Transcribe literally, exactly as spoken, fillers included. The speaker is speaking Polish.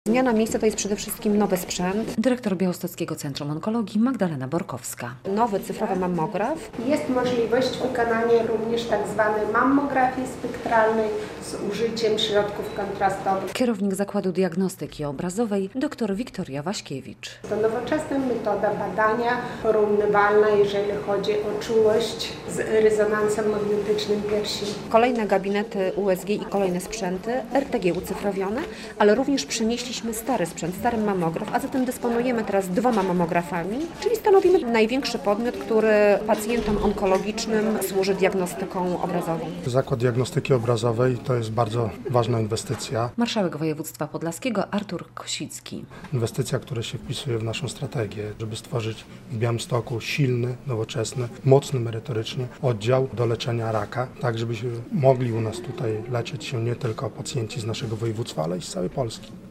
Zmiana miejsca to jest przede wszystkim nowy sprzęt. Dyrektor Białostockiego Centrum Onkologii Magdalena Borkowska. Nowy cyfrowy mammograf. Jest możliwość wykonania również tak zwanej mammografii spektralnej z użyciem środków kontrastowych. Kierownik Zakładu Diagnostyki Obrazowej dr Wiktoria Waśkiewicz. To nowoczesna metoda badania porównywalna, jeżeli chodzi o czułość z rezonansem magnetycznym piersi. Kolejne gabinety U S G i kolejne sprzęty, R T G ucyfrowione, ale również przenieśliśmy stary sprzęt, stary mammograf, a zatem dysponujemy teraz dwoma mammografami, czyli stanowimy największy podmiot, który pacjentom onkologicznym służy diagnostyką obrazową. Zakład Diagnostyki Obrazowej to jest bardzo ważna inwestycja. Marszałek województwa podlaskiego Artur Kosicki. Inwestycja, która się wpisuje w naszą strategię, żeby stworzyć w Białymstoku silny, nowoczesny, mocny merytorycznie oddział do leczenia raka, tak żeby się mogli u nas tutaj leczyć się nie tylko pacjenci z naszego województwa, ale i z całej Polski.